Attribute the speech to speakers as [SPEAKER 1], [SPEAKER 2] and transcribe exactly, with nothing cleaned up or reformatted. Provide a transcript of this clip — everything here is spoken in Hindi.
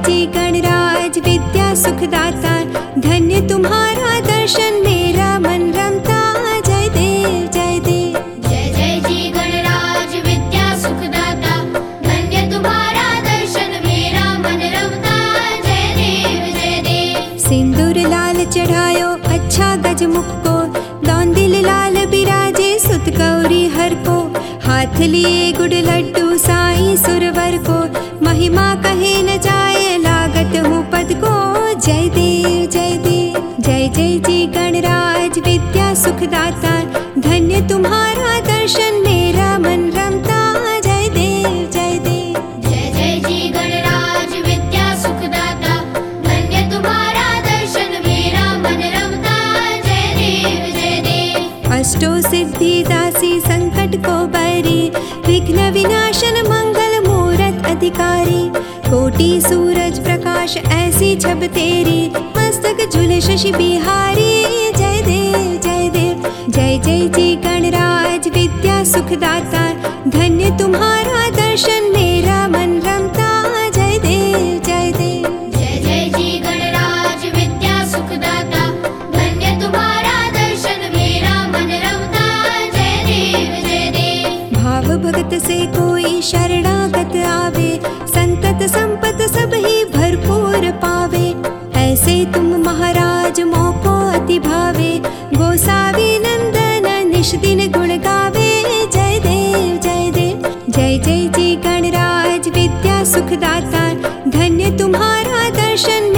[SPEAKER 1] जी गणराज विद्या सुखदाता, धन्य तुम्हारा दर्शन मेरा मन रमता। जय देव जय देव।
[SPEAKER 2] जय जय जी गणराज विद्या सुखदाता, धन्य तुम्हारा दर्शन मेरा मन रमता। जय देव जय देव।
[SPEAKER 1] सिंदूर लाल चढ़ायो अच्छा गजमुख को, दौंदिल लाल बिराजे सुत गौरी हर को। हाथ लिए गुड़ लड्डू साईं सुरवर को, महिमा कहे न जाए लागत हूँ पद को। जय देव जय देव। जय जय जी गणराज विद्या सुखदाता, धन्य तुम्हारा दर्शन मेरा मन रमता। जय देव जय देव।
[SPEAKER 2] जय जय जी गणराज विद्या सुखदाता, धन्य तुम्हारा दर्शन मेरा मन रमता। जय देव जय देव।
[SPEAKER 1] अष्टो सिद्धि दासी संकट को बरी, विघ्न विनाशन मंगल मूरत अधिकारी। कोटि सूरज प्रकाश ऐसी छब तेरी, मस्तक झूले शशि बिहारी। जय देव जय देव। जय जय जी गणराज विद्या सुखदाता, धन्य तुम्हारा दर्शन मेरा मन रमता। जय देव जय देव।
[SPEAKER 2] जय जय जी गणराज विद्या सुखदाता, धन्य तुम्हारा दर्शन मेरा मन रमता। जय देव जय देव।
[SPEAKER 1] भाव भगत से कोई शरणागत आवे, संतत संपत सब ही भरपूर पावे। ऐसे तुम महाराज मोको अति भावे, गोसावी नंदन निश दिन गुण गावे। जय देव जय देव। जय जय जी गणराज विद्या सुखदाता, धन्य तुम्हारा दर्शन